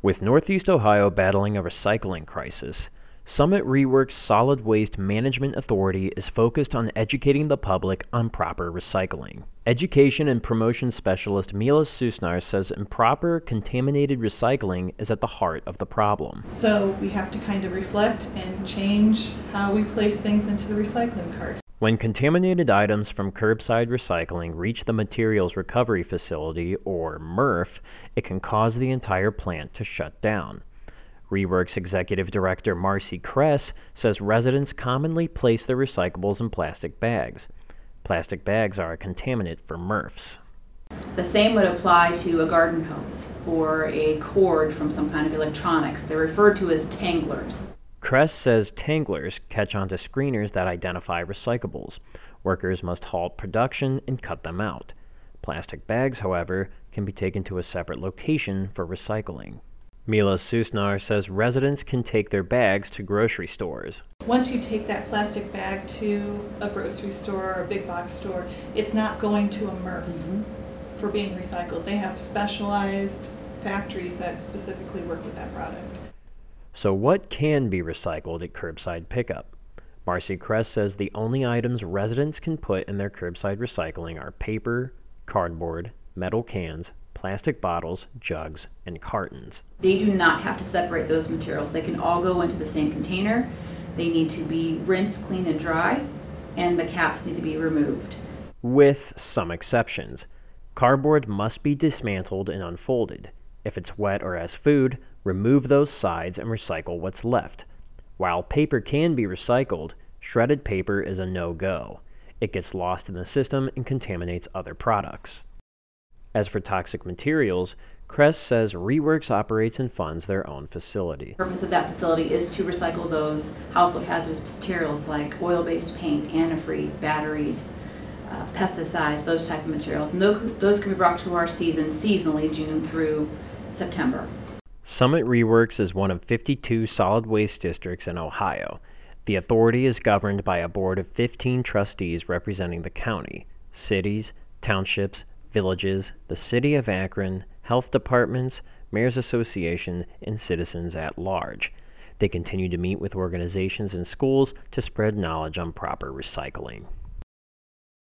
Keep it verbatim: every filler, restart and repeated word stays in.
With Northeast Ohio battling a recycling crisis, Summit Reworks Solid Waste Management Authority is focused on educating the public on proper recycling. Education and promotion specialist Mila Susnar says improper contaminated recycling is at the heart of the problem. So we have to kind of reflect and change how we place things into the recycling cart. When contaminated items from curbside recycling reach the Materials Recovery Facility, or M R F, it can cause the entire plant to shut down. Reworks Executive Director Marcy Kress says residents commonly place their recyclables in plastic bags. Plastic bags are a contaminant for M R Fs. The same would apply to a garden hose or a cord from some kind of electronics. They're referred to as tanglers. Kress says tanglers catch onto screeners that identify recyclables. Workers must halt production and cut them out. Plastic bags, however, can be taken to a separate location for recycling. Mila Susnar says residents can take their bags to grocery stores. Once you take that plastic bag to a grocery store or a big box store, it's not going to a M R F mm-hmm. for being recycled. They have specialized factories that specifically work with that product. So what can be recycled at curbside pickup? Marcy Kress says the only items residents can put in their curbside recycling are paper, cardboard, metal cans, plastic bottles, jugs, and cartons. They do not have to separate those materials. They can all go into the same container. They need to be rinsed, clean, and dry, and the caps need to be removed. With some exceptions. Cardboard must be dismantled and unfolded. If it's wet or as food, remove those sides and recycle what's left. While paper can be recycled, shredded paper is a no-go. It gets lost in the system and contaminates other products. As for toxic materials, Kress says Reworks operates and funds their own facility. The purpose of that facility is to recycle those household hazardous materials like oil-based paint, antifreeze, batteries, uh, pesticides, those type of materials. And those, those can be brought to our season seasonally, June through September. Summit Reworks is one of fifty-two solid waste districts in Ohio. The authority is governed by a board of fifteen trustees representing the county, cities, townships, villages, the city of Akron, health departments, Mayor's Association, and citizens at large. They continue to meet with organizations and schools to spread knowledge on proper recycling.